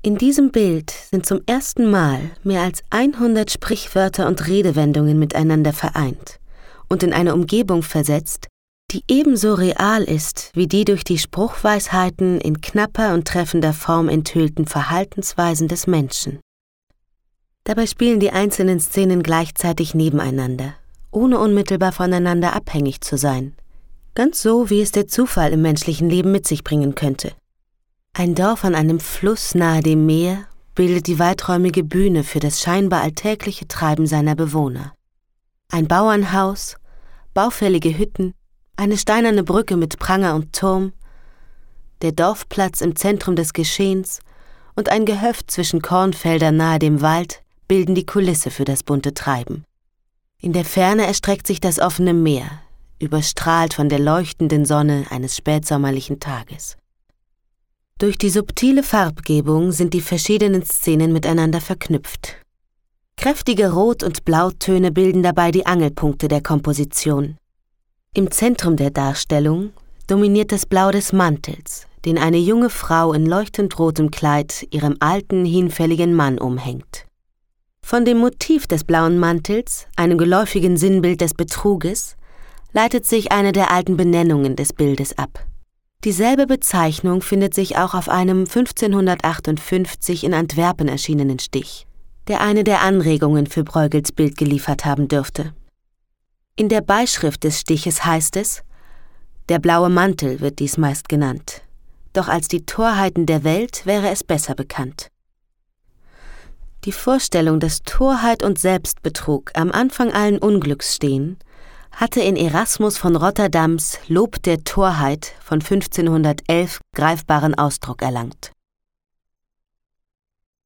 In diesem Bild sind zum ersten Mal mehr als 100 Sprichwörter und Redewendungen miteinander vereint und in eine Umgebung versetzt, die ebenso real ist wie die durch die Spruchweisheiten in knapper und treffender Form enthüllten Verhaltensweisen des Menschen. Dabei spielen die einzelnen Szenen gleichzeitig nebeneinander, ohne unmittelbar voneinander abhängig zu sein. Ganz so, wie es der Zufall im menschlichen Leben mit sich bringen könnte. Ein Dorf an einem Fluss nahe dem Meer bildet die weiträumige Bühne für das scheinbar alltägliche Treiben seiner Bewohner. Ein Bauernhaus, baufällige Hütten, eine steinerne Brücke mit Pranger und Turm, der Dorfplatz im Zentrum des Geschehens und ein Gehöft zwischen Kornfeldern nahe dem Wald bilden die Kulisse für das bunte Treiben. In der Ferne erstreckt sich das offene Meer, überstrahlt von der leuchtenden Sonne eines spätsommerlichen Tages. Durch die subtile Farbgebung sind die verschiedenen Szenen miteinander verknüpft. Kräftige Rot- und Blautöne bilden dabei die Angelpunkte der Komposition. Im Zentrum der Darstellung dominiert das Blau des Mantels, den eine junge Frau in leuchtend rotem Kleid ihrem alten, hinfälligen Mann umhängt. Von dem Motiv des blauen Mantels, einem geläufigen Sinnbild des Betruges, leitet sich eine der alten Benennungen des Bildes ab. Dieselbe Bezeichnung findet sich auch auf einem 1558 in Antwerpen erschienenen Stich, der eine der Anregungen für Bruegels Bild geliefert haben dürfte. In der Beischrift des Stiches heißt es: Der blaue Mantel wird dies meist genannt, doch als die Torheiten der Welt wäre es besser bekannt. Die Vorstellung, dass Torheit und Selbstbetrug am Anfang allen Unglücks stehen, hatte in Erasmus von Rotterdams Lob der Torheit von 1511 greifbaren Ausdruck erlangt.